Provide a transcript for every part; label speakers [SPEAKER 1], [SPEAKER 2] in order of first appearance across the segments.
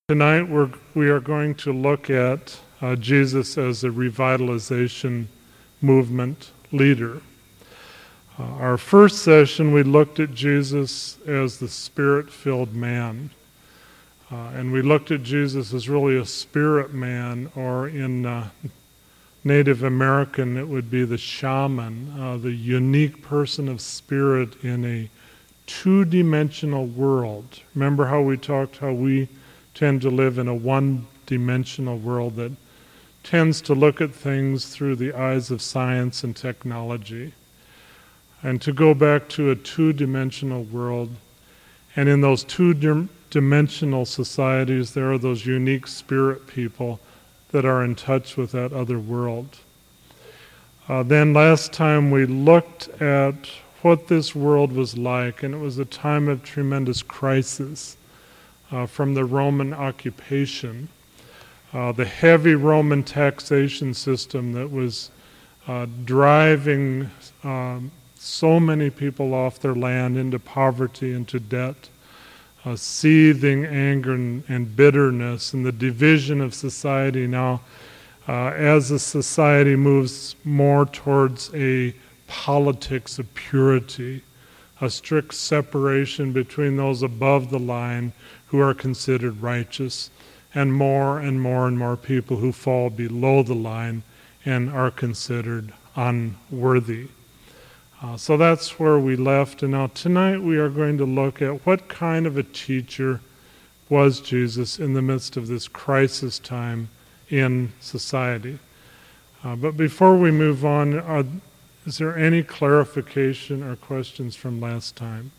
[SPEAKER 1] Tonight we are going to look at Jesus as a revitalization movement leader. Our first session we looked at Jesus as the Spirit-filled man. And we looked at Jesus as really a spirit man, or in Native American it would be the shaman, the unique person of spirit in a two-dimensional world. Remember how we talked how we tend to live in a one-dimensional world that tends to look at things through the eyes of science and technology. And to go back to a two-dimensional world, and in those two-dimensional societies there are those unique spirit people that are in touch with that other world. Then last time we looked at what this world was like, and it was a time of tremendous crisis. From the Roman occupation, the heavy Roman taxation system that was driving so many people off their land into poverty, into debt, seething anger and bitterness, and the division of society now as the society moves more towards a politics of purity, a strict separation between those above the line who are considered righteous, and more and more and more people who fall below the line and are considered unworthy. So that's where we left, and now tonight we are going to look at what kind of a teacher was Jesus in the midst of this crisis time in society. But before we move on, is there any clarification or questions from last time?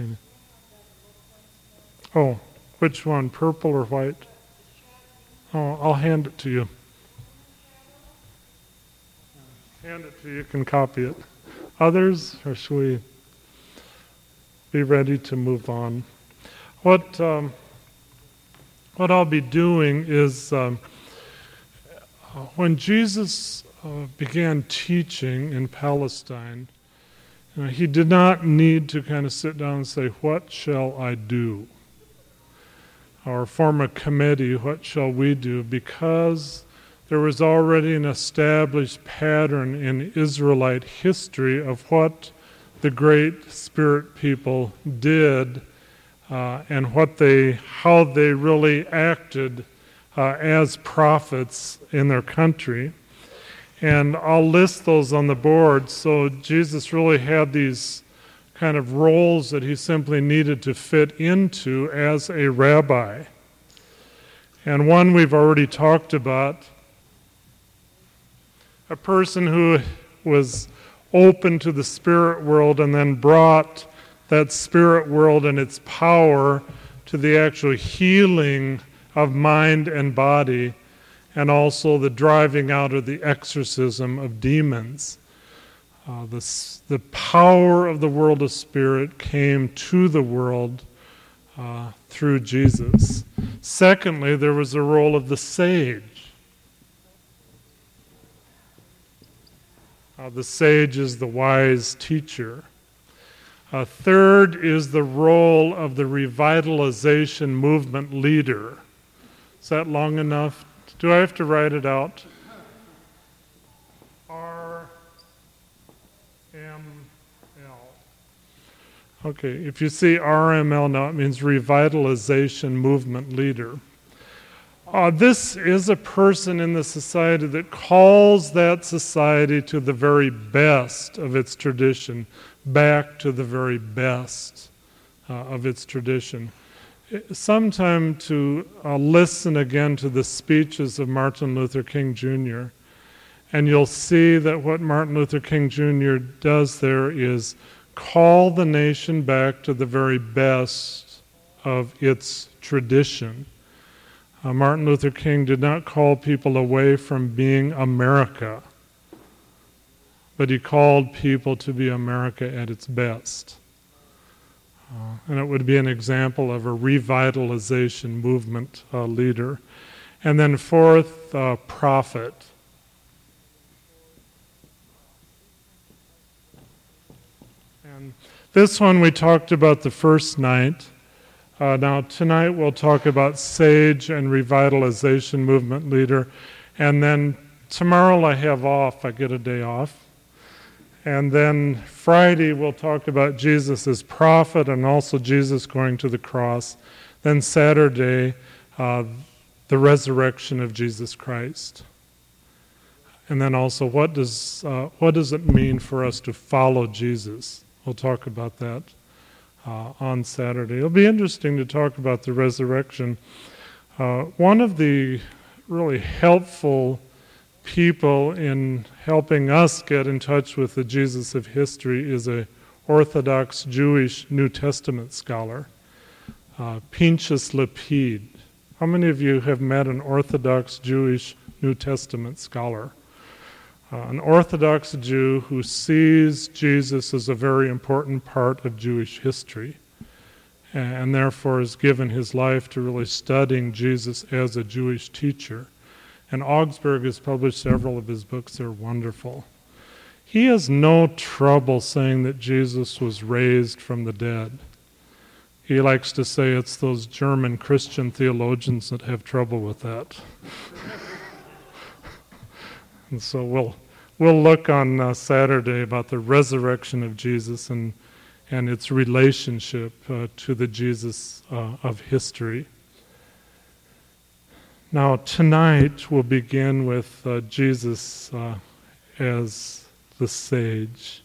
[SPEAKER 1] Oh, which one, purple or white? Oh, I'll hand it to you. Hand it to you, you can copy it. Others, or should we be ready to move on? What I'll be doing is when Jesus began teaching in Palestine, he did not need to kind of sit down and say, "What shall I do?" or form a committee, "What shall we do?" Because there was already an established pattern in Israelite history of what the great spirit people did and how they really acted as prophets in their country. And I'll list those on the board. So Jesus really had these kind of roles that he simply needed to fit into as a rabbi. And one we've already talked about, a person who was open to the spirit world and then brought that spirit world and its power to the actual healing of mind and body, and also the driving out of the exorcism of demons. The power of the world of spirit came to the world through Jesus. Secondly, there was the role of the sage. The sage is the wise teacher. Third is the role of the revitalization movement leader. Is that long enough? Do I have to write it out? Okay, if you see RML now, it means revitalization movement leader. This is a person in the society that calls that society to the very best of its tradition, back to the very best of its tradition. Sometime to listen again to the speeches of Martin Luther King Jr., and you'll see that what Martin Luther King Jr. does there is call the nation back to the very best of its tradition. Martin Luther King did not call people away from being America, but he called people to be America at its best. And it would be an example of a revitalization movement leader. And then fourth, prophet. And this one we talked about the first night. Now, tonight we'll talk about sage and revitalization movement leader. And then tomorrow I have off. I get a day off. And then Friday we'll talk about Jesus as prophet and also Jesus going to the cross. Then Saturday, the resurrection of Jesus Christ. And then also, what does it mean for us to follow Jesus? We'll talk about that on Saturday. It'll be interesting to talk about the resurrection. One of the really helpful people in helping us get in touch with the Jesus of history is a Orthodox Jewish New Testament scholar, Pinchas Lapid. How many of you have met an Orthodox Jewish New Testament scholar? An Orthodox Jew who sees Jesus as a very important part of Jewish history and therefore has given his life to really studying Jesus as a Jewish teacher. And Augsburg has published several of his books. They're wonderful. He has no trouble saying that Jesus was raised from the dead. He likes to say it's those German Christian theologians that have trouble with that. And so we'll look on Saturday about the resurrection of Jesus and its relationship to the Jesus of history. Now tonight we'll begin with Jesus as the sage.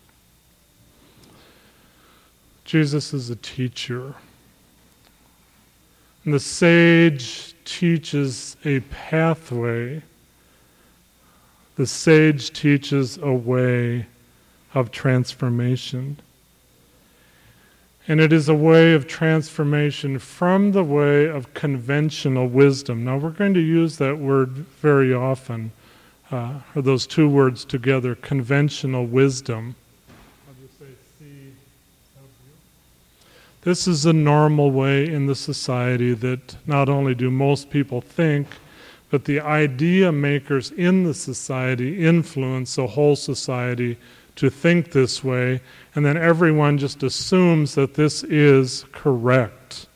[SPEAKER 1] Jesus is a teacher. And the sage teaches a pathway. The sage teaches a way of transformation. And it is a way of transformation from the way of conventional wisdom. Now we're going to use that word very often, or those two words together, conventional wisdom. I'll just say CW. This is a normal way in the society that not only do most people think, but the idea makers in the society influence the whole society to think this way, and then everyone just assumes that this is correct.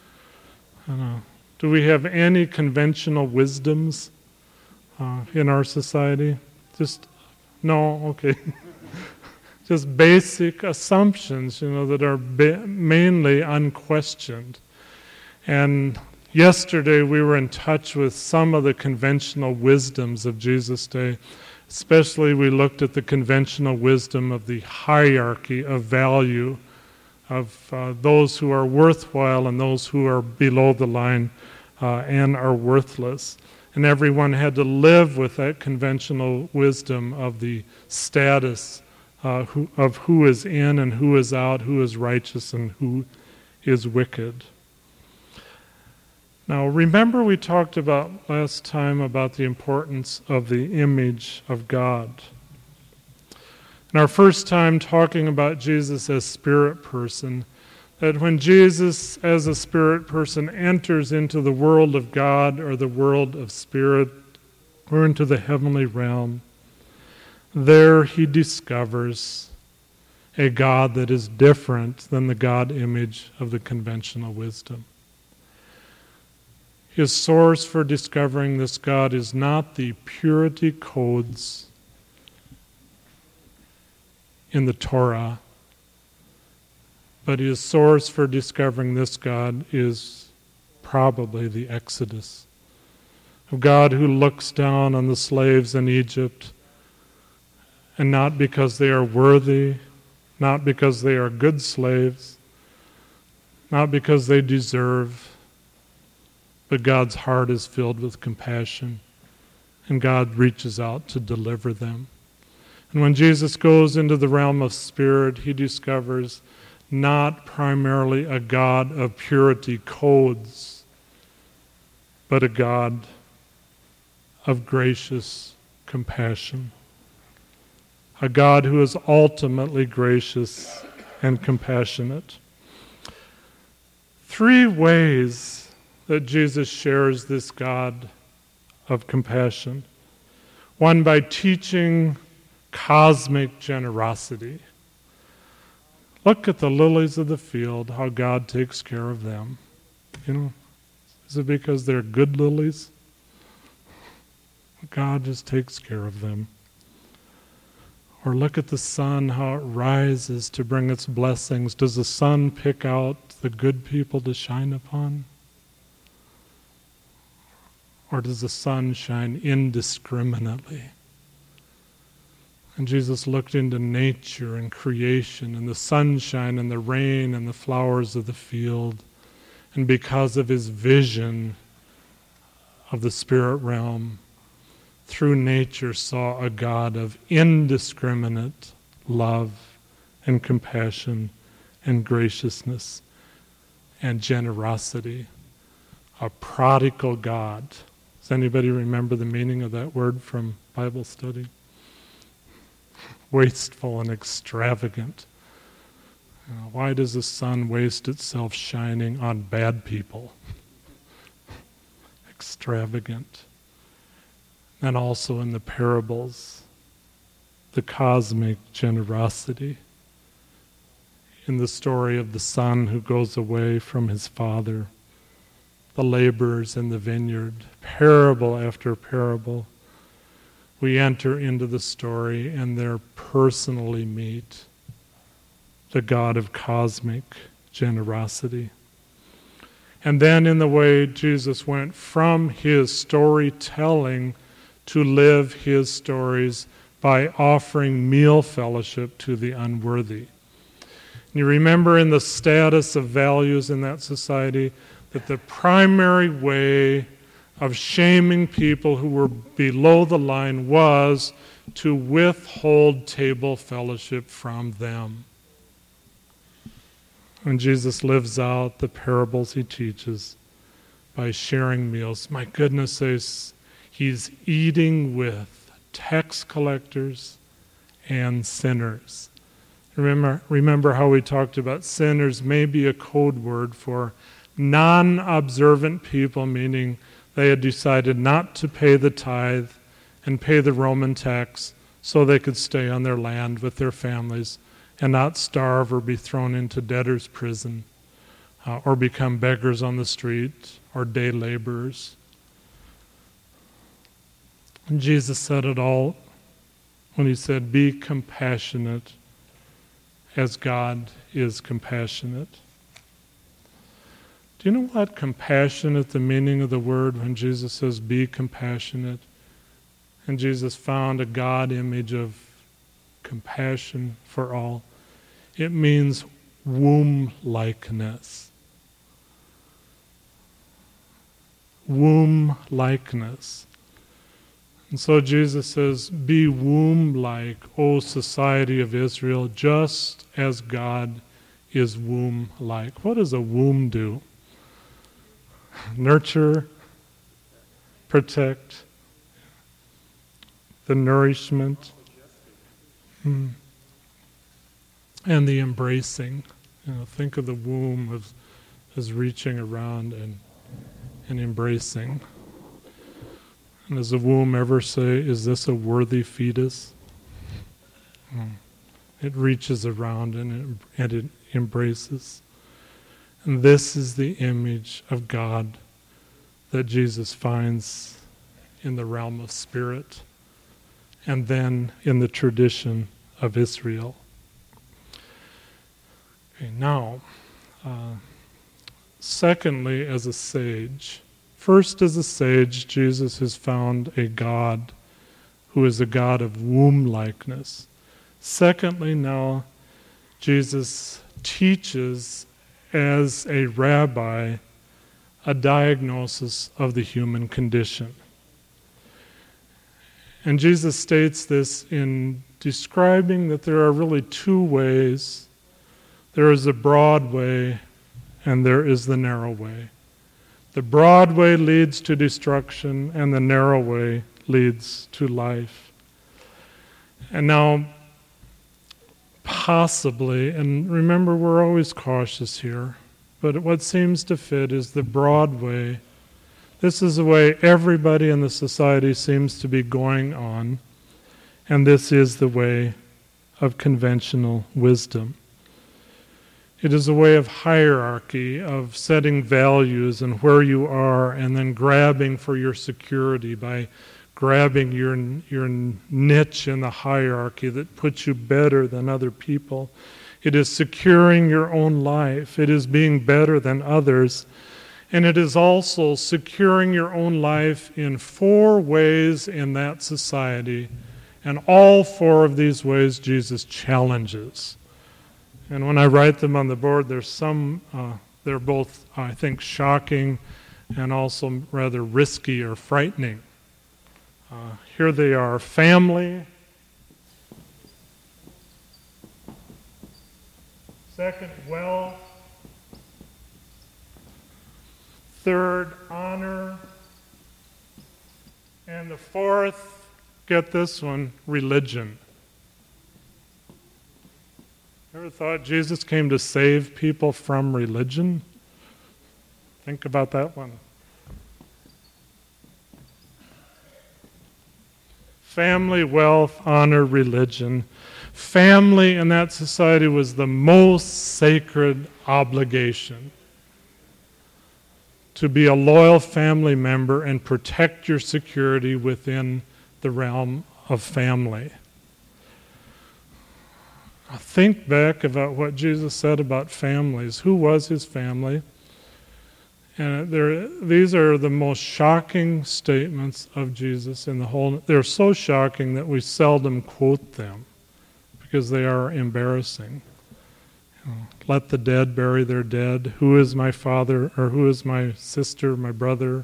[SPEAKER 1] Do we have any conventional wisdoms in our society? No, okay. Just basic assumptions, that are mainly unquestioned. And yesterday we were in touch with some of the conventional wisdoms of Jesus' day. Especially we looked at the conventional wisdom of the hierarchy of value of those who are worthwhile and those who are below the line and are worthless. And everyone had to live with that conventional wisdom of the status of who is in and who is out, who is righteous and who is wicked. Now, remember we talked about last time about the importance of the image of God. In our first time talking about Jesus as spirit person, that when Jesus as a spirit person enters into the world of God or the world of spirit or into the heavenly realm, there he discovers a God that is different than the God image of the conventional wisdom. His source for discovering this God is not the purity codes in the Torah, but his source for discovering this God is probably the Exodus. A God who looks down on the slaves in Egypt, and not because they are worthy, not because they are good slaves, not because they deserve, but God's heart is filled with compassion, and God reaches out to deliver them. And when Jesus goes into the realm of spirit, he discovers not primarily a God of purity codes, but a God of gracious compassion. A God who is ultimately gracious and compassionate. 3 ways that Jesus shares this God of compassion. 1, by teaching cosmic generosity. Look at the lilies of the field, how God takes care of them. Is it because they're good lilies? God just takes care of them. Or look at the sun, how it rises to bring its blessings. Does the sun pick out the good people to shine upon? Or does the sun shine indiscriminately? And Jesus looked into nature and creation and the sunshine and the rain and the flowers of the field. And because of his vision of the spirit realm, through nature saw a God of indiscriminate love and compassion and graciousness and generosity. A prodigal God. Does anybody remember the meaning of that word from Bible study? Wasteful and extravagant. Why does the sun waste itself shining on bad people? Extravagant. And also in the parables, the cosmic generosity. In the story of the son who goes away from his father, the laborers in the vineyard, parable after parable, we enter into the story and there personally meet the God of cosmic generosity. And then in the way Jesus went from his storytelling to live his stories by offering meal fellowship to the unworthy. And you remember in the status of values in that society that the primary way of shaming people who were below the line was to withhold table fellowship from them. And Jesus lives out the parables he teaches by sharing meals. My goodness, he's eating with tax collectors and sinners. Remember how we talked about sinners may be a code word for non-observant people, meaning they had decided not to pay the tithe and pay the Roman tax so they could stay on their land with their families and not starve or be thrown into debtor's prison or become beggars on the street or day laborers. And Jesus said it all when he said, "Be compassionate as God is compassionate." Do you know what compassionate, the meaning of the word when Jesus says, "Be compassionate"? And Jesus found a God image of compassion for all. It means womb-likeness. Womb-likeness. And so Jesus says, "Be womb-like, O society of Israel, just as God is womb-like." What does a womb do? Nurture, protect, the nourishment, and the embracing. Think of the womb as reaching around and embracing. And does the womb ever say, "Is this a worthy fetus?" It reaches around and it embraces. And this is the image of God that Jesus finds in the realm of spirit and then in the tradition of Israel. Okay, now, secondly, as a sage. First, as a sage, Jesus has found a God who is a God of womb-likeness. Secondly, now, Jesus teaches as a rabbi a diagnosis of the human condition. And Jesus states this in describing that there are really two ways. There is a broad way and there is the narrow way. The broad way leads to destruction and the narrow way leads to life. And now, possibly, and remember we're always cautious here, but what seems to fit is the broad way. This is the way everybody in the society seems to be going on, and this is the way of conventional wisdom. It is a way of hierarchy, of setting values and where you are, and then grabbing for your security by grabbing your niche in the hierarchy that puts you better than other people. It is securing your own life. It is being better than others. And it is also securing your own life in 4 ways in that society. And all 4 of these ways Jesus challenges. And when I write them on the board, there's some, they're both, I think, shocking and also rather risky or frightening. Here they are: family. Second, wealth. Third, honor. And the 4th, get this one, religion. Ever thought Jesus came to save people from religion? Think about that one. Family, wealth, honor, religion. Family in that society was the most sacred obligation. To be a loyal family member and protect your security within the realm of family. Think back about what Jesus said about families. Who was his family? And these are the most shocking statements of Jesus in the whole. They're so shocking that we seldom quote them because they are embarrassing. Let the dead bury their dead. Who is my father, or who is my sister, my brother?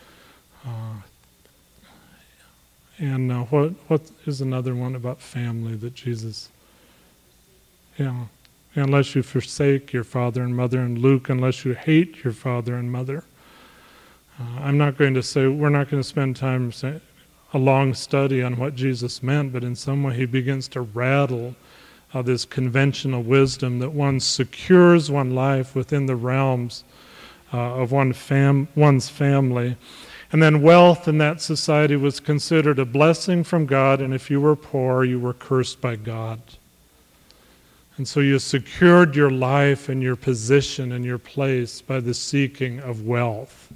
[SPEAKER 1] What is another one about family that Jesus? Yeah, unless you forsake your father and mother, and Luke, unless you hate your father and mother. I'm not going to say, we're not going to spend time a long study on what Jesus meant, but in some way he begins to rattle this conventional wisdom that one secures one life within the realms of one's family. And then wealth in that society was considered a blessing from God, and if you were poor, you were cursed by God. And so you secured your life and your position and your place by the seeking of wealth.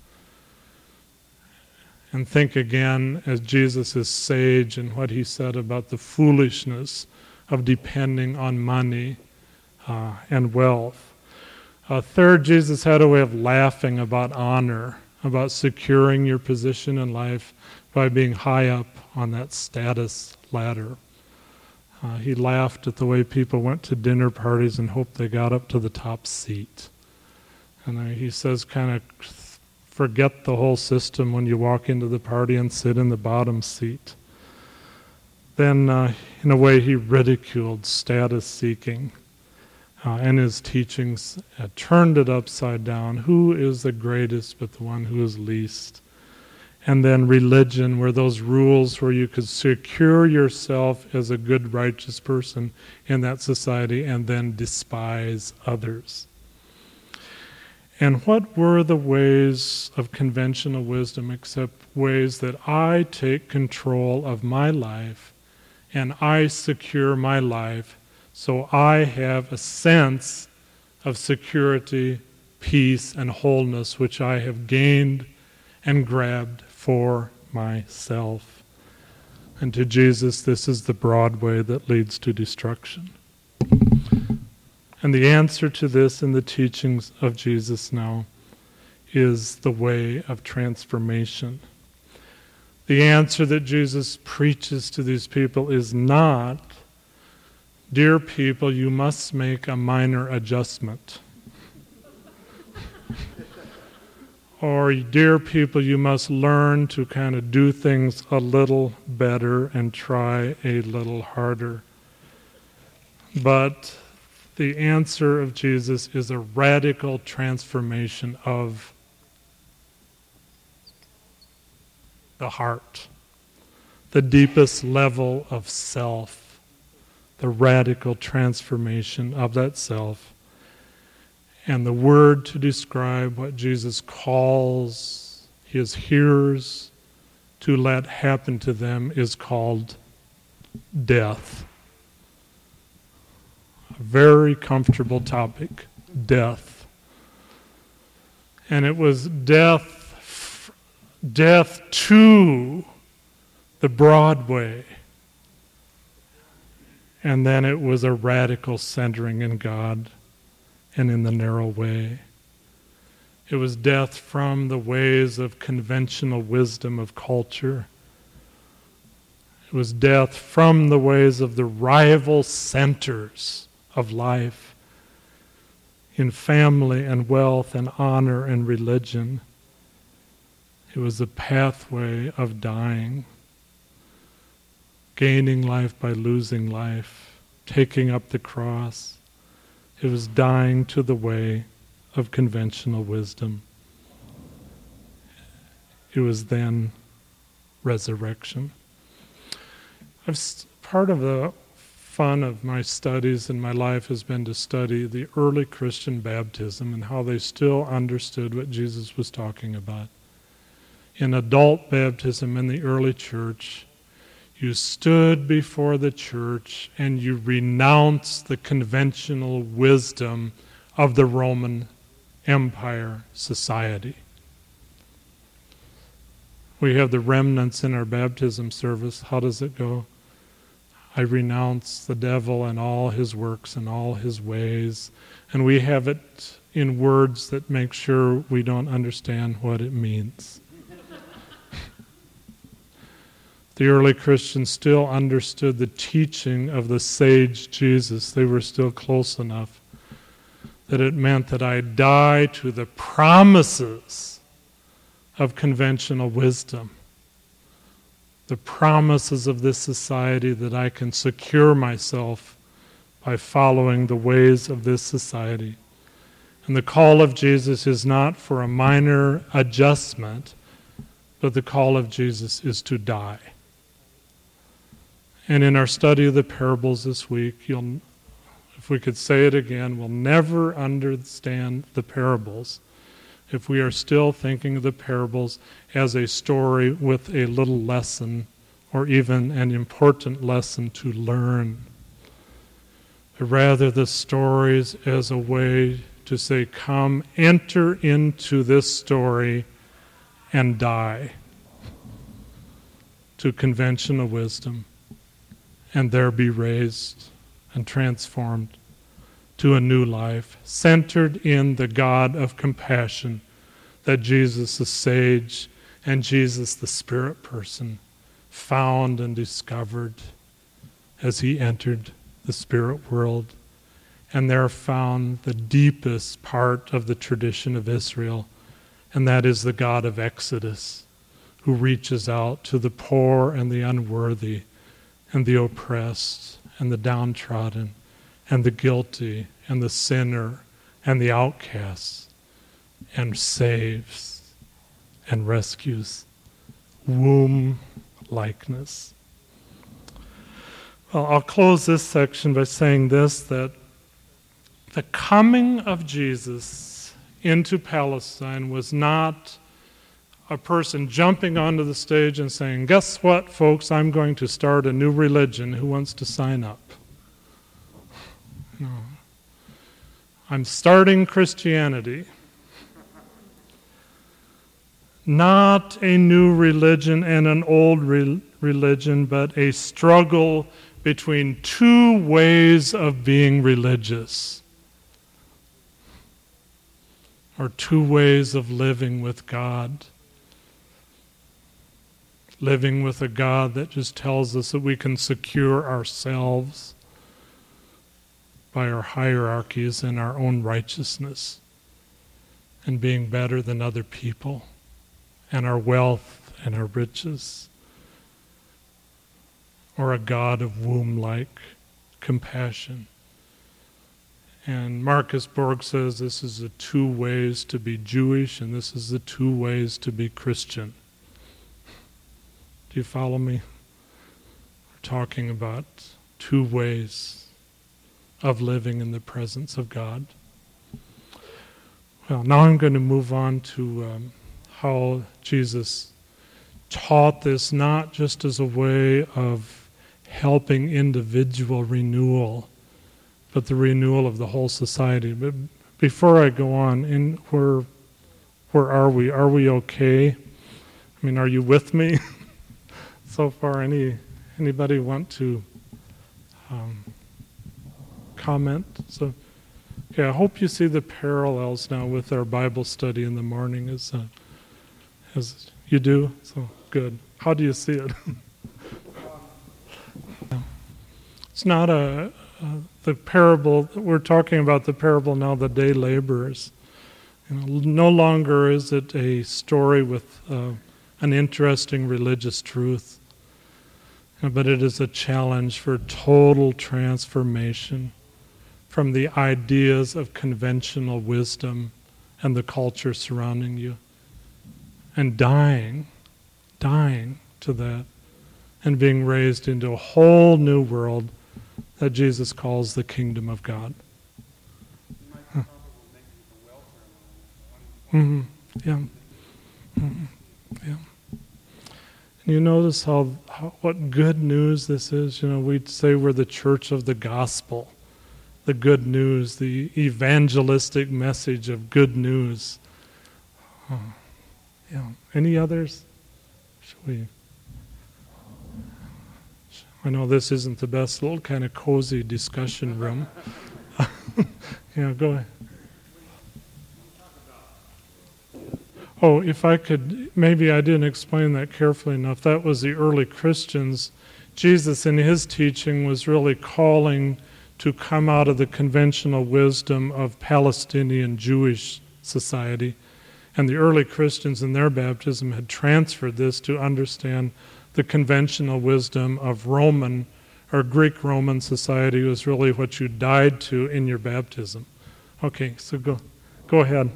[SPEAKER 1] And think again, as Jesus is sage and what he said about the foolishness of depending on money and wealth. Third, Jesus had a way of laughing about honor, about securing your position in life by being high up on that status ladder. He laughed at the way people went to dinner parties and hoped they got up to the top seat. And he says, kind of forget the whole system when you walk into the party and sit in the bottom seat. Then, in a way, he ridiculed status seeking and his teachings, turned it upside down. Who is the greatest but the one who is least? And then religion, where those rules where you could secure yourself as a good, righteous person in that society and then despise others. And what were the ways of conventional wisdom except ways that I take control of my life and I secure my life so I have a sense of security, peace, and wholeness which I have gained and grabbed for myself. And to Jesus, this is the broad way that leads to destruction. And the answer to this in the teachings of Jesus now is the way of transformation. The answer that Jesus preaches to these people is not, dear people, you must make a minor adjustment. Or, dear people, you must learn to kind of do things a little better and try a little harder. But the answer of Jesus is a radical transformation of the heart, the deepest level of self, the radical transformation of that self. And the word to describe what Jesus calls his hearers to let happen to them is called death. A very comfortable topic, death. And it was death to the broad way. And then it was a radical centering in God and in the narrow way. It was death from the ways of conventional wisdom of culture. It was death from the ways of the rival centers of life in family and wealth and honor and religion. It was a pathway of dying, gaining life by losing life, taking up the cross. It was dying to the way of conventional wisdom. It was then resurrection. Part of the fun of my studies in my life has been to study the early Christian baptism and how they still understood what Jesus was talking about. In adult baptism in the early church, you stood before the church and you renounced the conventional wisdom of the Roman Empire society. We have the remnants in our baptism service. How does it go? I renounce the devil and all his works and all his ways. And we have it in words that make sure we don't understand what it means. The early Christians still understood the teaching of the sage Jesus. They were still close enough that it meant that I die to the promises of conventional wisdom, the promises of this society, that I can secure myself by following the ways of this society. And the call of Jesus is not for a minor adjustment, but the call of Jesus is to die. And in our study of the parables this week, if we could say it again, we'll never understand the parables if we are still thinking of the parables as a story with a little lesson or even an important lesson to learn. But rather the stories as a way to say, come, enter into this story and die to conventional wisdom, and there be raised and transformed to a new life, centered in the God of compassion that Jesus the sage and Jesus the spirit person found and discovered as he entered the spirit world, and there found the deepest part of the tradition of Israel, and that is the God of Exodus, who reaches out to the poor and the unworthy and the oppressed and the downtrodden and the guilty and the sinner and the outcast, and saves and rescues. Womb likeness. Well, I'll close this section by saying this, that the coming of Jesus into Palestine was not a person jumping onto the stage and saying, guess what, folks, I'm going to start a new religion. Who wants to sign up? No. I'm starting Christianity. Not a new religion and an old religion, but a struggle between two ways of being religious, or two ways of living with God. Living with a God that just tells us that we can secure ourselves by our hierarchies and our own righteousness and being better than other people and our wealth and our riches. Or a God of womb-like compassion. And Marcus Borg says this is the two ways to be Jewish and this is the two ways to be Christian. Do you follow me? We're talking about two ways of living in the presence of God. Well, now I'm going to move on to how Jesus taught this, not just as a way of helping individual renewal, but the renewal of the whole society. But before I go on, where are we? Are we okay? I mean, are you with me so far? Anybody want to comment? So, okay, I hope you see the parallels now with our Bible study in the morning. As you do, so good. How do you see it? It's not the parable. We're talking about the parable now, the day laborers. No longer is it a story with an interesting religious truth, but it is a challenge for total transformation from the ideas of conventional wisdom and the culture surrounding you, and dying to that, and being raised into a whole new world that Jesus calls the kingdom of God. Mm-hmm. Yeah. Mm-hmm. Yeah. And you notice how what good news this is. We'd say we're the church of the gospel, the good news, the evangelistic message of good news. Yeah. Any others? Should we? I know this isn't the best little kind of cozy discussion room. Yeah, go ahead. Oh, if I could, maybe I didn't explain that carefully enough. That was the early Christians. Jesus in his teaching was really calling to come out of the conventional wisdom of Palestinian Jewish society. And the early Christians in their baptism had transferred this to understand the conventional wisdom of Roman or Greek-Roman society was really what you died to in your baptism. Okay, so go ahead.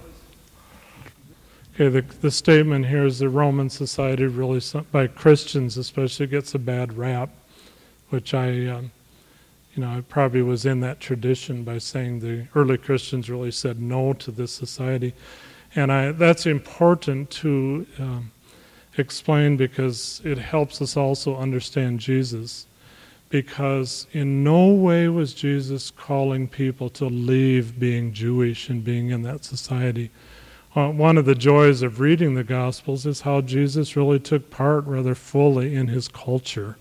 [SPEAKER 1] Okay, the statement here is the Roman society really, by Christians especially, gets a bad rap, which I probably was in that tradition by saying the early Christians really said no to this society. And that's important to explain because it helps us also understand Jesus. Because in no way was Jesus calling people to leave being Jewish and being in that society. One of the joys of reading the Gospels is how Jesus really took part rather fully in his culture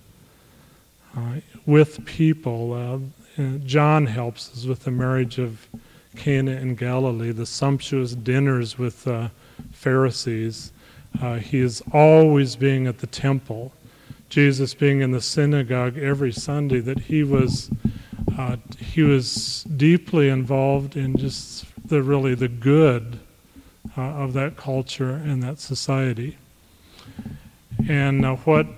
[SPEAKER 1] with people. John helps us with the marriage of Cana in Galilee, the sumptuous dinners with Pharisees. He is always being at the temple. Jesus being in the synagogue every Sunday, that he was deeply involved in just the good of that culture and that society. And what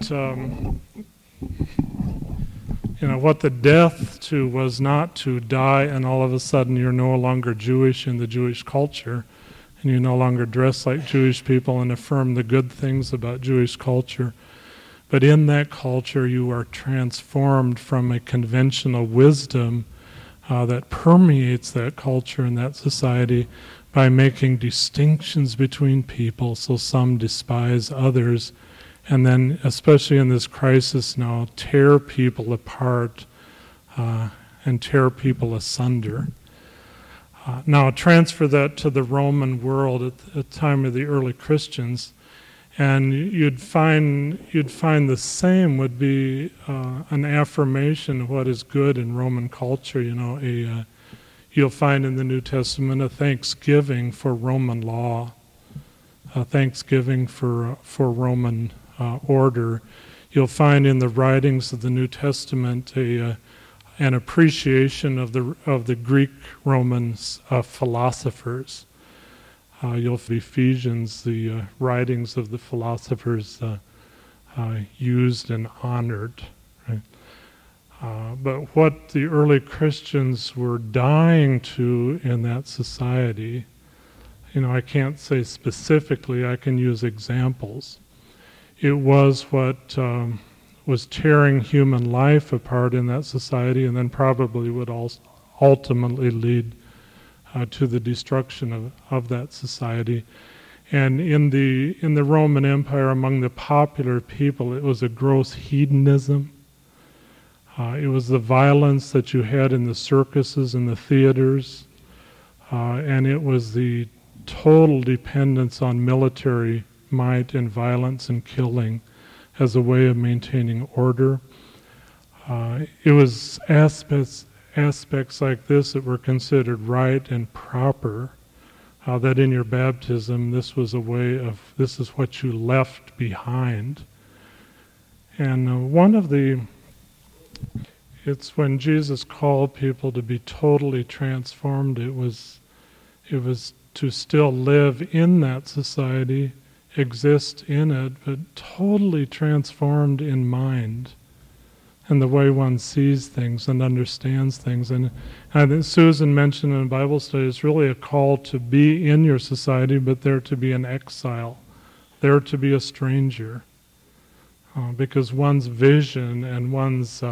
[SPEAKER 1] the death to was not to die and all of a sudden you're no longer Jewish in the Jewish culture and you no longer dress like Jewish people and affirm the good things about Jewish culture. But in that culture you are transformed from a conventional wisdom that permeates that culture and that society by making distinctions between people, so some despise others, and then, especially in this crisis now, tear people apart and tear people asunder. Now, transfer that to the Roman world at the time of the early Christians, and you'd find the same would be an affirmation of what is good in Roman culture. You'll find in the New Testament a thanksgiving for Roman law, a thanksgiving for Roman order. You'll find in the writings of the New Testament an appreciation of the Greek-Roman philosophers. You'll find Ephesians, the writings of the philosophers used and honored. Right? But what the early Christians were dying to in that society, I can't say specifically, I can use examples. It was what was tearing human life apart in that society and then probably would also ultimately lead to the destruction of that society. And in the Roman Empire, among the popular people, it was a gross hedonism. It was the violence that you had in the circuses and the theaters. and it was the total dependence on military might and violence and killing as a way of maintaining order. It was aspects like this that were considered right and proper, that in your baptism this was a way of, this is what you left behind. And it's when Jesus called people to be totally transformed, it was to still live in that society, exist in it, but totally transformed in mind and the way one sees things and understands things. And I think Susan mentioned in Bible study, it's really a call to be in your society, but there to be an exile, there to be a stranger. Because one's vision and one's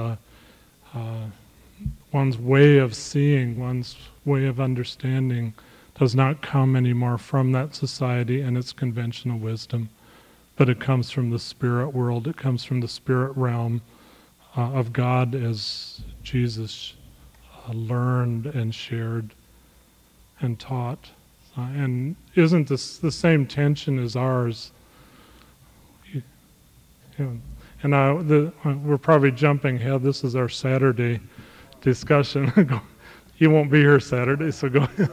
[SPEAKER 1] way of seeing, one's way of understanding does not come anymore from that society and its conventional wisdom, but it comes from the spirit world, it comes from the spirit realm of God as Jesus learned and shared and taught. And isn't this the same tension as ours? And we're probably jumping ahead. This is our Saturday discussion. You won't be here Saturday, so go ahead.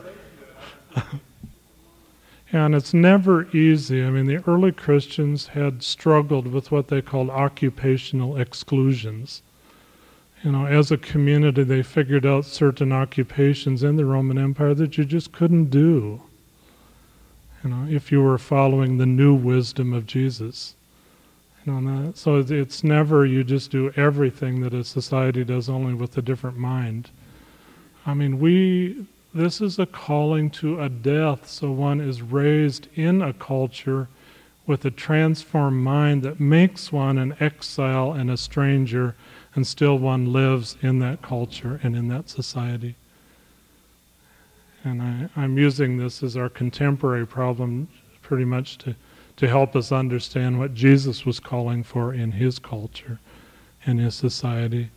[SPEAKER 1] And it's never easy. I mean, the early Christians had struggled with what they called occupational exclusions. As a community, they figured out certain occupations in the Roman Empire that you just couldn't do, if you were following the new wisdom of Jesus. So it's never you just do everything that a society does, only with a different mind. I mean, this is a calling to a death, so one is raised in a culture with a transformed mind that makes one an exile and a stranger, and still one lives in that culture and in that society. And I'm using this as our contemporary problem pretty much to help us understand what Jesus was calling for in his culture and his society.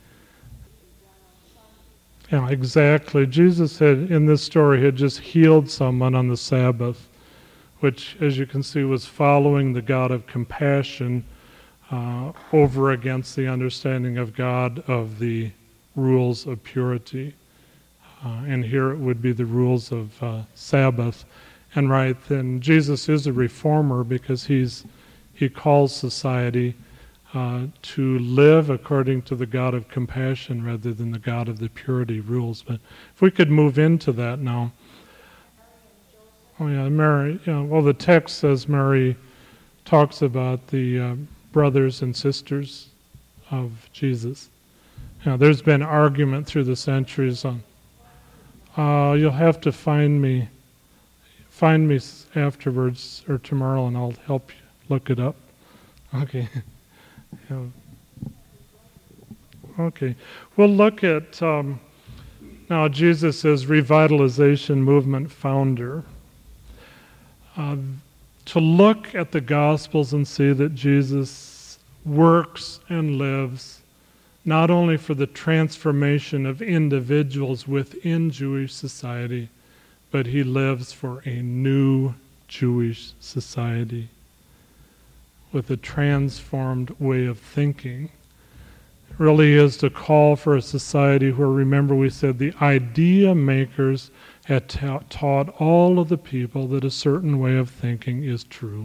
[SPEAKER 1] Yeah, exactly. Jesus had, in this story, had just healed someone on the Sabbath, which, as you can see, was following the God of compassion over against the understanding of God of the rules of purity. And here it would be the rules of Sabbath. And right then, Jesus is a reformer because he calls society to live according to the God of compassion rather than the God of the purity rules. But if we could move into that now. Oh yeah, Mary. Well, the text says Mary talks about the brothers and sisters of Jesus. There's been argument through the centuries on. You'll have to find me afterwards or tomorrow, and I'll help you look it up. Okay. Okay. We'll look at now Jesus as revitalization movement founder. To look at the Gospels and see that Jesus works and lives not only for the transformation of individuals within Jewish society, but he lives for a new Jewish society with a transformed way of thinking. It really is to call for a society where, remember we said, the idea makers had taught all of the people that a certain way of thinking is true.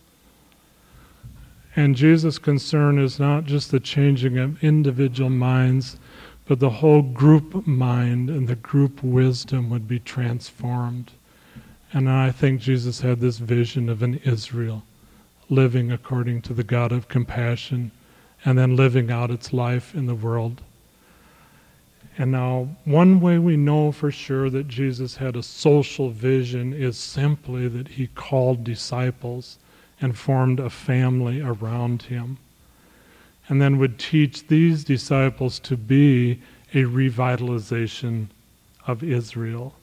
[SPEAKER 1] And Jesus' concern is not just the changing of individual minds, but the whole group mind and the group wisdom would be transformed. And I think Jesus had this vision of an Israel living according to the God of compassion and then living out its life in the world. And now, one way we know for sure that Jesus had a social vision is simply that he called disciples and formed a family around him, and then would teach these disciples to be a revitalization of Israel.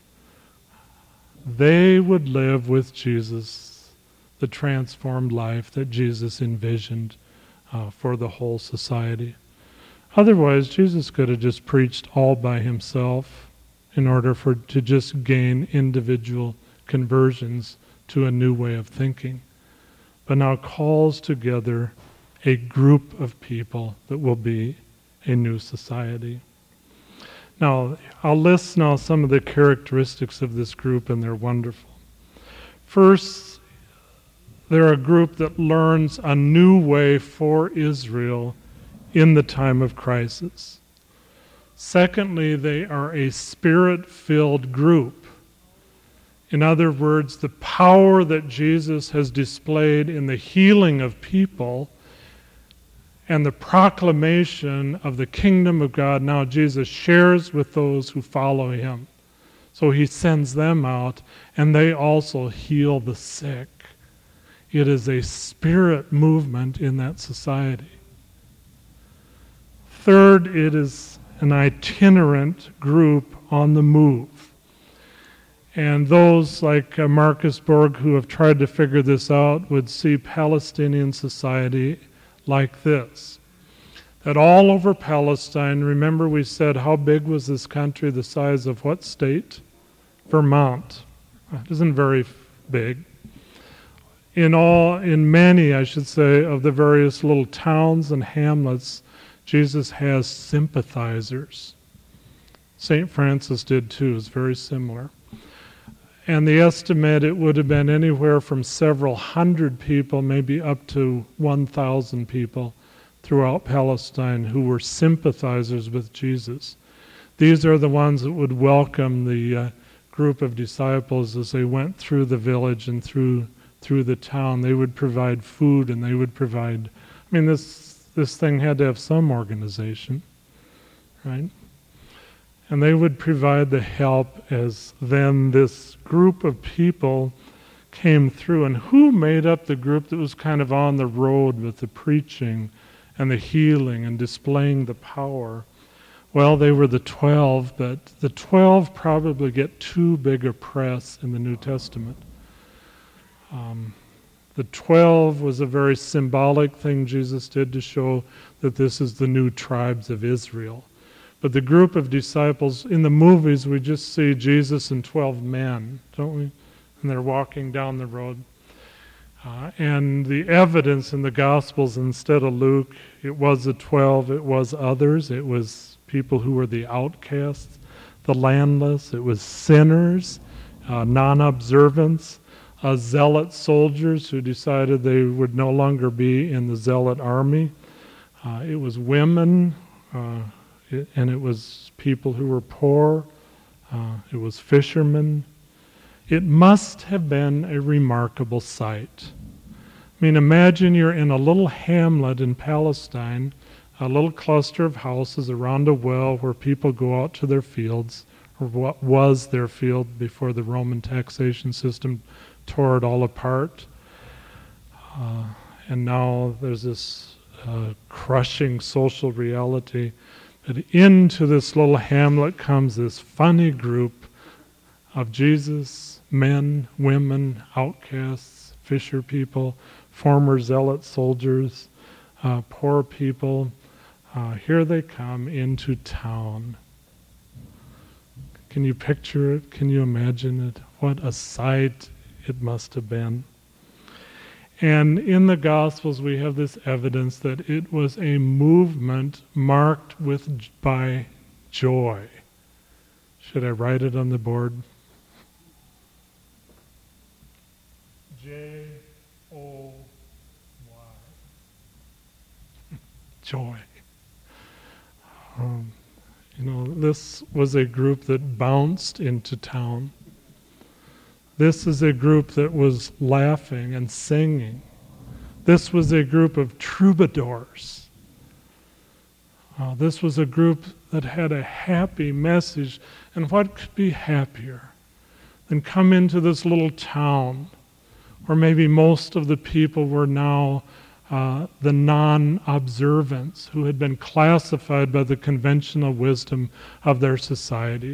[SPEAKER 1] They would live with Jesus the transformed life that Jesus envisioned for the whole society. Otherwise, Jesus could have just preached all by himself in order to just gain individual conversions to a new way of thinking, but now calls together a group of people that will be a new society. Now, I'll list now some of the characteristics of this group, and they're wonderful. First, they're a group that learns a new way for Israel in the time of crisis. Secondly, they are a spirit-filled group. In other words, the power that Jesus has displayed in the healing of people and the proclamation of the kingdom of God, now Jesus shares with those who follow him. So he sends them out, and they also heal the sick. It is a spirit movement in that society. Third, it is an itinerant group on the move. And those like Marcus Borg who have tried to figure this out would see Palestinian society like this. That all over Palestine, remember we said how big was this country, the size of what state? Vermont. It isn't very big. In many, I should say, of the various little towns and hamlets, Jesus has sympathizers. St. Francis did too, it's very similar. And the estimate, it would have been anywhere from several hundred people, maybe up to 1,000 people throughout Palestine who were sympathizers with Jesus. These are the ones that would welcome the group of disciples as they went through the village and through the town. They would provide food, and they would provide, this thing had to have some organization, right? And they would provide the help as then this group of people came through. And who made up the group that was kind of on the road with the preaching and the healing and displaying the power? Well, they were the 12, but the 12 probably get too big a press in the New Testament. The 12 was a very symbolic thing Jesus did to show that this is the new tribes of Israel. But the group of disciples, in the movies we just see Jesus and 12 men, don't we? And they're walking down the road. And the evidence in the Gospels, instead of Luke, it was the 12, it was others, it was people who were the outcasts, the landless, it was sinners, non-observants, zealot soldiers who decided they would no longer be in the zealot army. It was women, and it was people who were poor. It was fishermen. It must have been a remarkable sight. Imagine you're in a little hamlet in Palestine, a little cluster of houses around a well where people go out to their fields, or what was their field before the Roman taxation system tore it all apart. And now there's this crushing social reality. But into this little hamlet comes this funny group of Jesus, men, women, outcasts, fisher people, former zealot soldiers, poor people. Here they come into town. Can you picture it? Can you imagine it? What a sight it must have been. And in the Gospels we have this evidence that it was a movement marked by joy. Should I write it on the board? Joy. Joy. This was a group that bounced into town. This is a group that was laughing and singing. This was a group of troubadours. This was a group that had a happy message. And what could be happier than come into this little town where maybe most of the people were now the non-observants who had been classified by the conventional wisdom of their society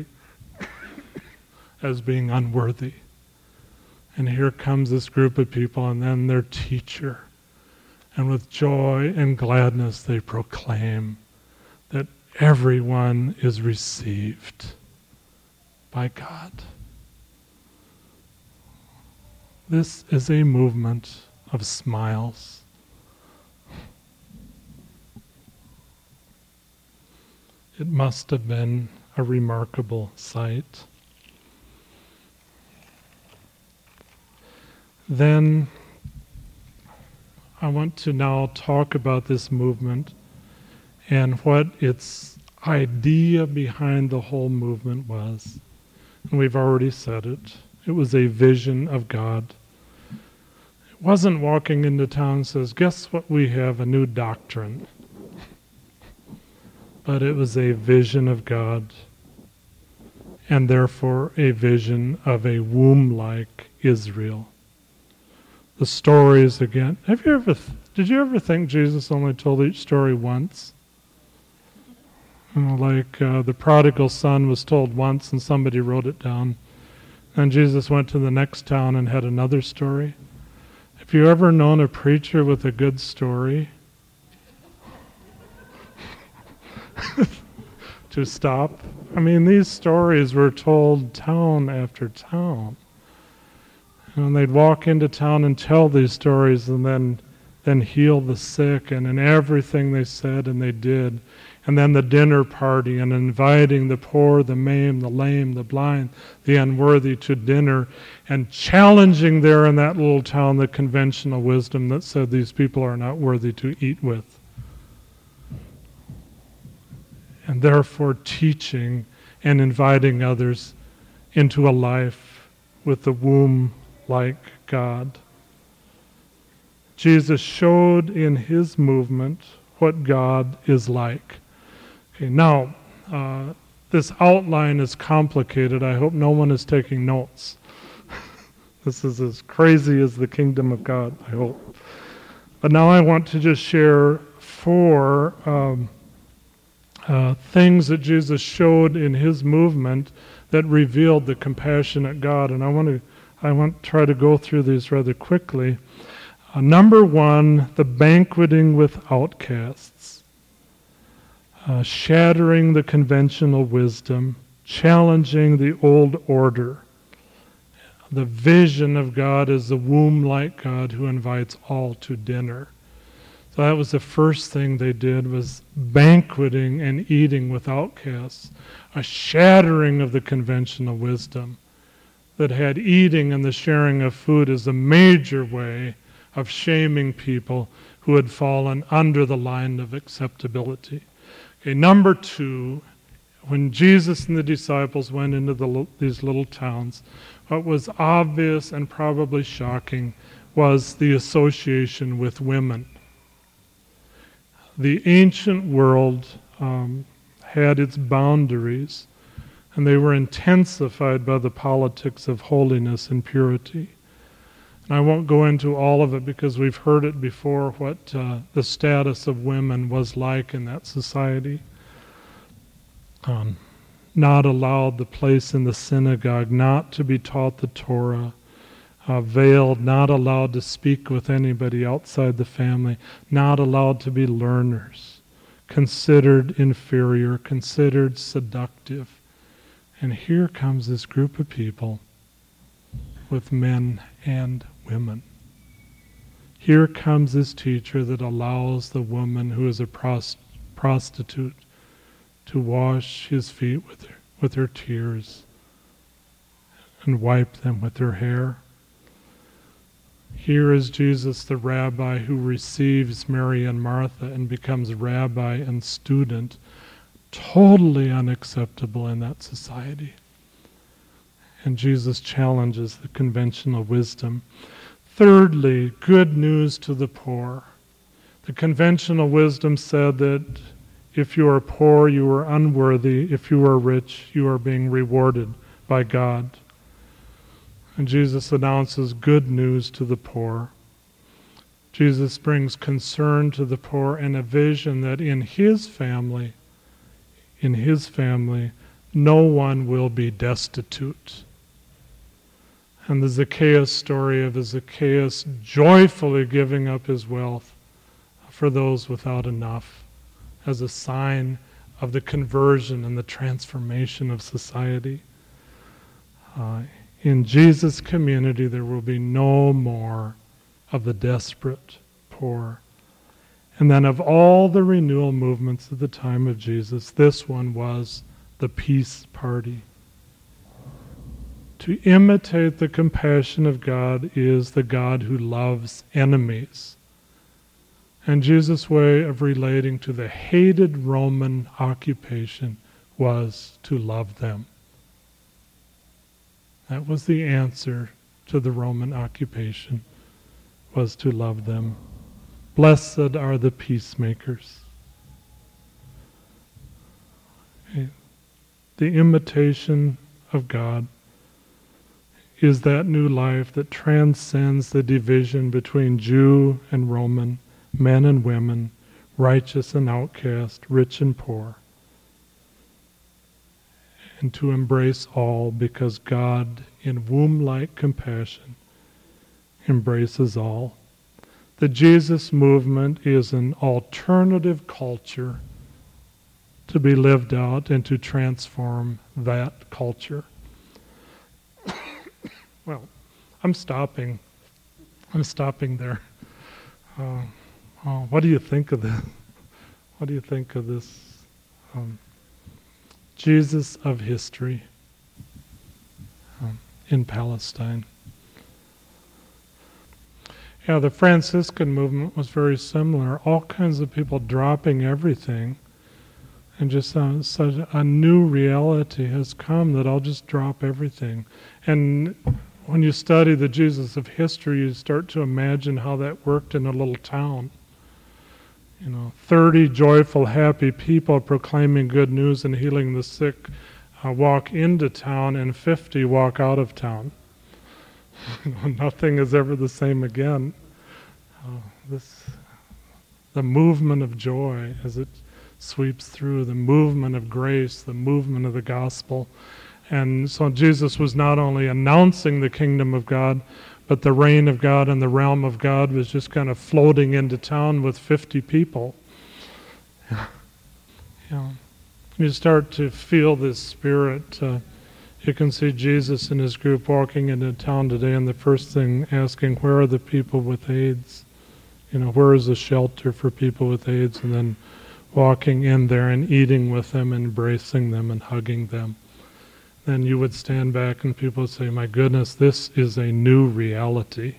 [SPEAKER 1] as being unworthy. And here comes this group of people, and then their teacher. And with joy and gladness they proclaim that everyone is received. by God. This is a movement of smiles. It must have been a remarkable sight. Then I want to now talk about this movement and what its idea behind the whole movement was. And we've already said it. It was a vision of God. It wasn't walking into town and says, guess what, we have a new doctrine. But it was a vision of God, and therefore a vision of a womb-like Israel. The stories again. Did you ever think Jesus only told each story once? Like the prodigal son was told once and somebody wrote it down. And Jesus went to the next town and had another story. Have you ever known a preacher with a good story? To stop? I mean, these stories were told town after town. And they'd walk into town and tell these stories and then heal the sick, and in everything they said and they did. And then the dinner party and inviting the poor, the maimed, the lame, the blind, the unworthy to dinner, and challenging there in that little town the conventional wisdom that said these people are not worthy to eat with. And therefore teaching and inviting others into a life with the womb like God. Jesus showed in his movement what God is like. Okay, now, this outline is complicated. I hope no one is taking notes. This is as crazy as the kingdom of God, I hope. But now I want to just share four things that Jesus showed in his movement that revealed the compassionate God. And I want to try to go through these rather quickly. Number one, the banqueting with outcasts. Shattering the conventional wisdom, challenging the old order. The vision of God as the womb-like God who invites all to dinner. So that was the first thing they did, was banqueting and eating with outcasts. A shattering of the conventional wisdom that had eating and the sharing of food as a major way of shaming people who had fallen under the line of acceptability. Okay, number two, when Jesus and the disciples went into these little towns, what was obvious and probably shocking was the association with women. The ancient world had its boundaries, and they were intensified by the politics of holiness and purity. And I won't go into all of it because we've heard it before, what the status of women was like in that society. Not allowed the place in the synagogue, not to be taught the Torah, veiled, not allowed to speak with anybody outside the family, not allowed to be learners, considered inferior, considered seductive. And here comes this group of people with men and women. Here comes this teacher that allows the woman who is a prostitute to wash his feet with her tears and wipe them with her hair. Here is Jesus, the rabbi, who receives Mary and Martha and becomes rabbi and student, totally unacceptable in that society. And Jesus challenges the conventional wisdom. Thirdly, good news to the poor. The conventional wisdom said that if you are poor, you are unworthy. If you are rich, you are being rewarded by God. And Jesus announces good news to the poor. Jesus brings concern to the poor and a vision that in his family, no one will be destitute. And the Zacchaeus story of Zacchaeus joyfully giving up his wealth for those without enough as a sign of the conversion and the transformation of society. In Jesus' community, there will be no more of the desperate poor. And then of all the renewal movements at the time of Jesus, this one was the peace party. To imitate the compassion of God is the God who loves enemies. And Jesus' way of relating to the hated Roman occupation was to love them. That was the answer to the Roman occupation, was to love them. Blessed are the peacemakers. The imitation of God is that new life that transcends the division between Jew and Roman, men and women, righteous and outcast, rich and poor. And to embrace all because God, in womb-like compassion, embraces all. The Jesus movement is an alternative culture to be lived out and to transform that culture. Well, I'm stopping there. What do you think of this? What do you think of this Jesus of history in Palestine? Yeah, the Franciscan movement was very similar. All kinds of people dropping everything, and just such a new reality has come that I'll just drop everything. And when you study the Jesus of history, you start to imagine how that worked in a little town. 30 joyful, happy people proclaiming good news and healing the sick walk into town, and 50 walk out of town. Nothing is ever the same again. The movement of joy as it sweeps through, the movement of grace, the movement of the gospel. And so Jesus was not only announcing the kingdom of God, but the reign of God and the realm of God was just kind of floating into town with 50 people. You start to feel this spirit. You can see Jesus and his group walking into town today, and the first thing asking, where are the people with AIDS? Where is the shelter for people with AIDS? And then walking in there and eating with them, embracing them and hugging them. Then you would stand back and people would say, my goodness, this is a new reality.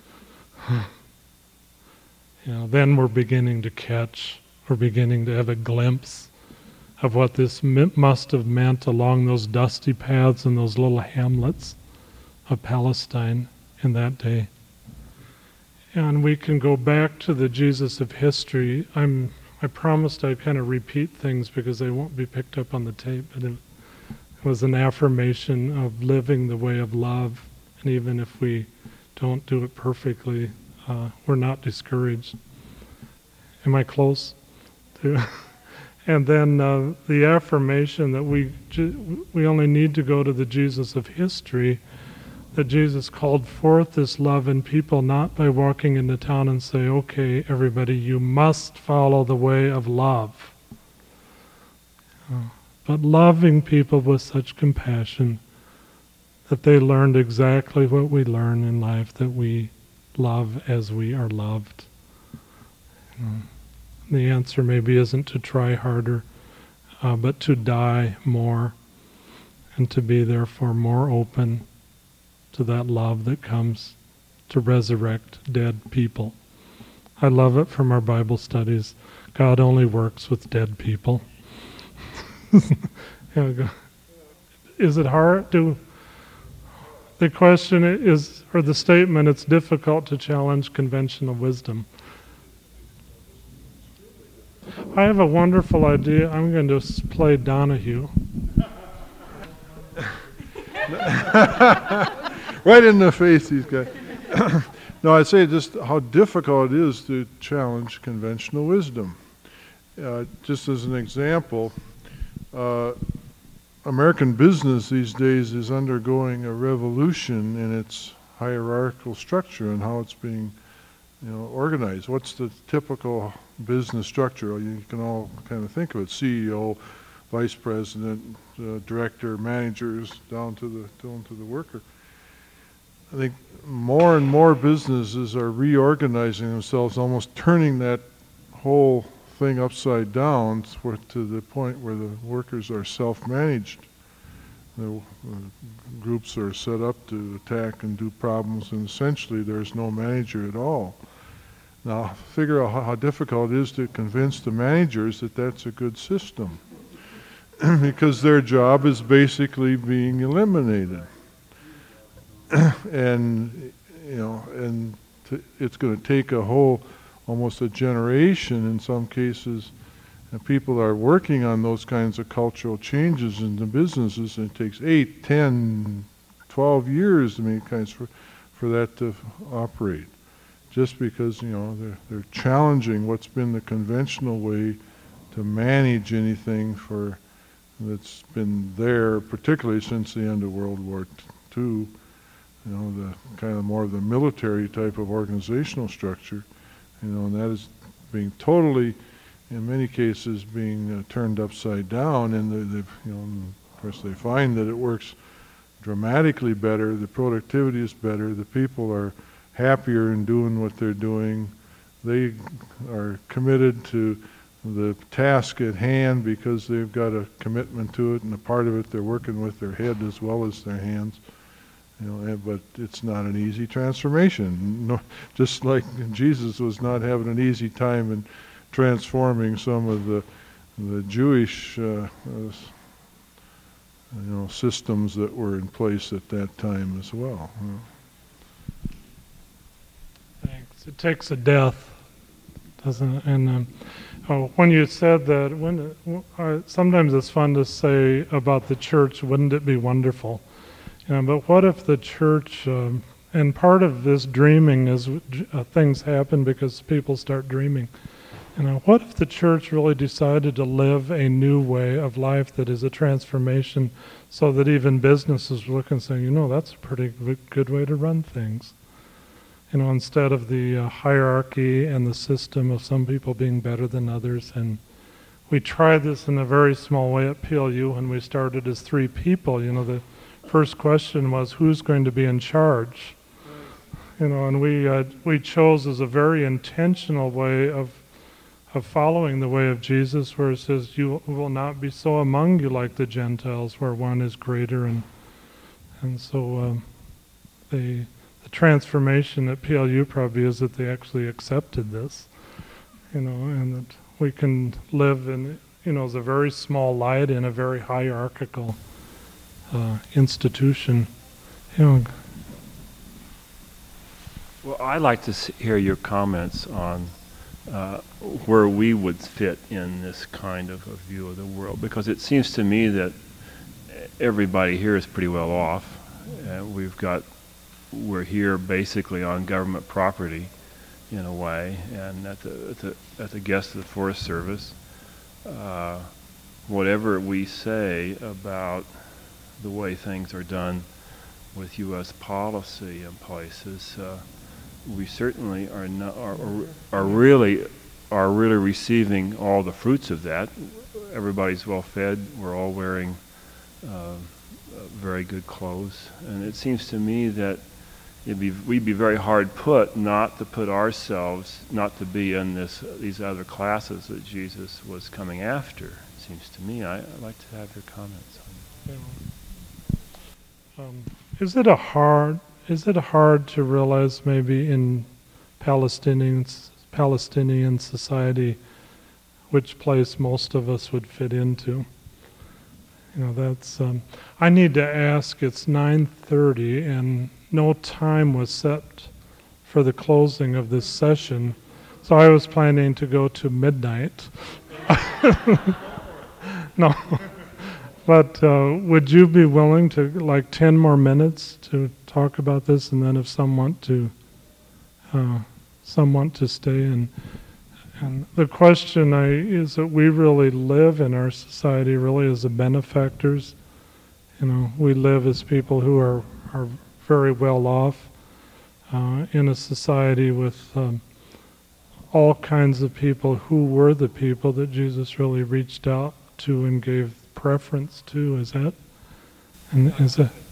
[SPEAKER 1] Then we're beginning to have a glimpse of what this must have meant along those dusty paths and those little hamlets of Palestine in that day. And we can go back to the Jesus of history. I promised I'd kind of repeat things because they won't be picked up on the tape, but it was an affirmation of living the way of love, and even if we don't do it perfectly, we're not discouraged. Am I close? And then the affirmation that we only need to go to the Jesus of history, that Jesus called forth this love in people not by walking into town and say, okay, everybody, you must follow the way of love. But loving people with such compassion that they learned exactly what we learn in life, that we love as we are loved. The answer maybe isn't to try harder, but to die more and to be therefore more open to that love that comes to resurrect dead people. I love it from our Bible studies. God only works with dead people. Is it hard to... The question is, or the statement, it's difficult to challenge conventional wisdom. I have a wonderful idea. I'm going to play Donahue.
[SPEAKER 2] Right in the face, these guys. No, I'd say just how difficult it is to challenge conventional wisdom. Just as an example, American business these days is undergoing a revolution in its hierarchical structure and how it's being, organized. What's the typical business structure? You can all kind of think of it: CEO, vice president, director, managers, down to the worker. I think more and more businesses are reorganizing themselves, almost turning that whole thing upside down to the point where the workers are self-managed. The groups are set up to attack and do problems, and essentially there's no manager at all. Now, figure out how difficult it is to convince the managers that that's a good system, because their job is basically being eliminated. And it's going to take almost a generation in some cases, and people are working on those kinds of cultural changes in the businesses, and it takes 8, 10, 12 years in many kinds for that to operate. Just because, they're challenging what's been the conventional way to manage anything that's been there, particularly since the end of World War II, the kind of more of the military type of organizational structure, and that is being totally, in many cases, being turned upside down, and of course they find that it works dramatically better, the productivity is better, the people are happier in doing what they're doing, they are committed to the task at hand because they've got a commitment to it, and a part of it they're working with their head as well as their hands. But it's not an easy transformation. No, just like Jesus was not having an easy time in transforming some of the Jewish systems that were in place at that time as well.
[SPEAKER 1] Thanks. It takes a death, doesn't it? And when you said that, sometimes it's fun to say about the church, wouldn't it be wonderful? But what if the church, and part of this dreaming is things happen because people start dreaming. What if the church really decided to live a new way of life that is a transformation, so that even businesses look and say, that's a pretty good way to run things. Instead of the hierarchy and the system of some people being better than others. And we tried this in a very small way at PLU when we started as 3 people. The first question was, who's going to be in charge? And we chose as a very intentional way of following the way of Jesus, where it says, you will not be so among you like the Gentiles, where one is greater. And so the transformation at PLU probably is that they actually accepted this, and that we can live in, as a very small light in a very hierarchical institution.
[SPEAKER 3] Well, I'd like to hear your comments on where we would fit in this kind of a view of the world, because it seems to me that everybody here is pretty well off. We're here basically on government property, in a way, and at the guest of the Forest Service. Whatever we say about the way things are done with U.S. policy in places, we certainly are really receiving all the fruits of that. Everybody's well fed. We're all wearing very good clothes, and it seems to me that we'd be very hard put not to put ourselves, not to be in these other classes that Jesus was coming after. It seems to me. I'd like to have your comments on that. Is it hard to realize maybe in Palestinian society which place most of us would fit into? That's I need to ask. It's 9:30 and no time was set for the closing of this session, so I was planning to go to midnight. No. But would you be willing to 10 more minutes to talk about this, and then if some want to stay? And the question is that we really live in our society really as the benefactors. We live as people who are very well off in a society with all kinds of people who were the people that Jesus really reached out to and gave
[SPEAKER 1] preference too. Is that? And is that?